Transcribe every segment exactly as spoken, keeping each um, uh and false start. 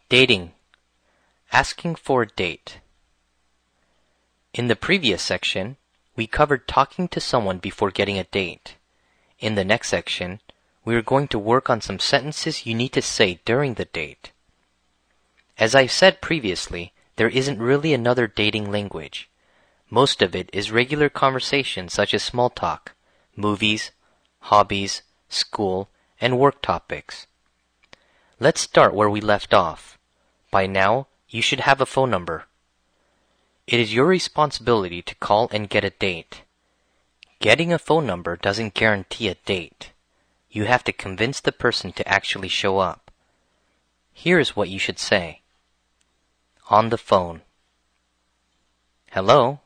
Dating. Asking for a date. In the previous section, we covered talking to someone before getting a date. In the next section, we are going to work on some sentences you need to say during the date. As I've said previously, there isn't really another dating language. Most of it is regular conversation such as small talk, movies, hobbies, school, and work topics. Let's start where we left off. By now, you should have a phone number. It is your responsibility to call and get a date. Getting a phone number doesn't guarantee a date. You have to convince the person to actually show up. Here is what you should say. On the phone. Hello?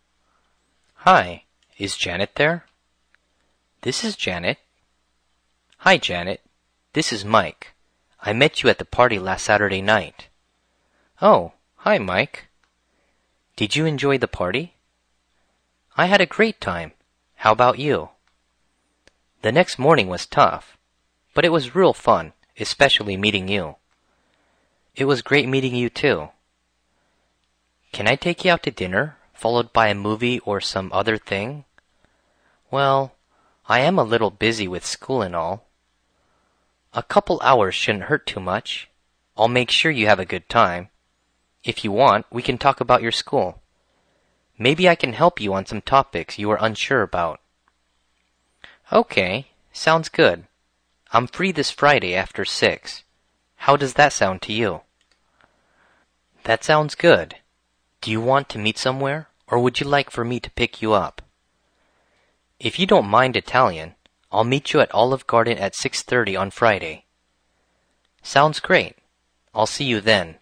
Hi, is Janet there? This is Janet. Hi, Janet. This is Mike. I met you at the party last Saturday night. Oh, hi, Mike. Did you enjoy the party? I had a great time. How about you? The next morning was tough, but it was real fun, especially meeting you. It was great meeting you too. Can I take you out to dinner, followed by a movie or some other thing? Well, I am a little busy with school and all. A couple hours shouldn't hurt too much. I'll make sure you have a good time. If you want, we can talk about your school. Maybe I can help you on some topics you are unsure about. Okay, sounds good. I'm free this Friday after six. How does that sound to you? That sounds good. Do you want to meet somewhere, or would you like for me to pick you up? If you don't mind Italian, I'll meet you at Olive Garden at six thirty on Friday. Sounds great. I'll see you then.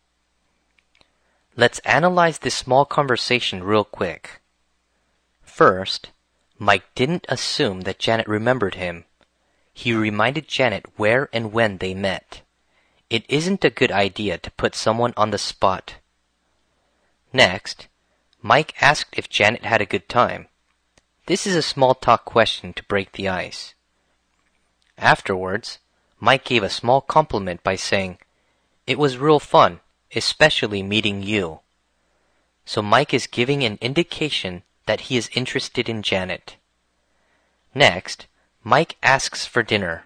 Let's analyze this small conversation real quick. First, Mike didn't assume that Janet remembered him. He reminded Janet where and when they met. It isn't a good idea to put someone on the spot. Next, Mike asked if Janet had a good time. This is a small talk question to break the ice. Afterwards, Mike gave a small compliment by saying, "It was real fun, especially meeting you." So Mike is giving an indication that he is interested in Janet. Next, Mike asks for dinner.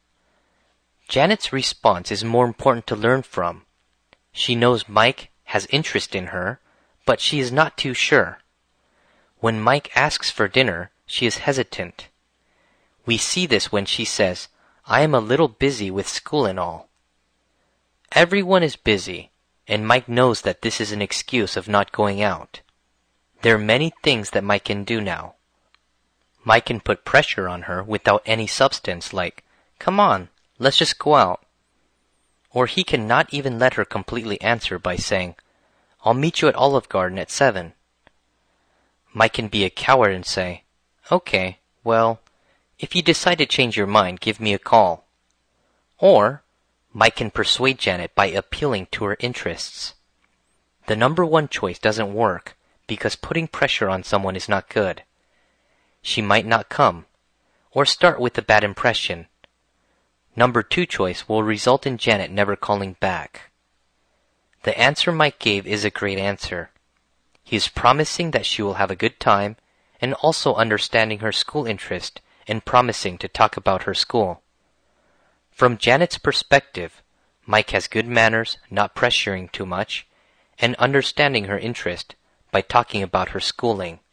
Janet's response is more important to learn from. She knows Mike has interest in her, but she is not too sure. When Mike asks for dinner, she is hesitant. We see this when she says, "I am a little busy with school and all." Everyone is busy, and Mike knows that this is an excuse of not going out. There are many things that Mike can do now. Mike can put pressure on her without any substance like, "Come on, let's just go out." Or he can not even let her completely answer by saying, "I'll meet you at Olive Garden at seven. Mike can be a coward and say, "Okay, well, if you decide to change your mind, give me a call." Or Mike can persuade Janet by appealing to her interests. The number one choice doesn't work because putting pressure on someone is not good. She might not come, or start with a bad impression. Number two choice will result in Janet never calling back. The answer Mike gave is a great answer. He is promising that she will have a good time and also understanding her school interest and promising to talk about her school. From Janet's perspective, Mike has good manners, not pressuring too much, and understanding her interest by talking about her schooling.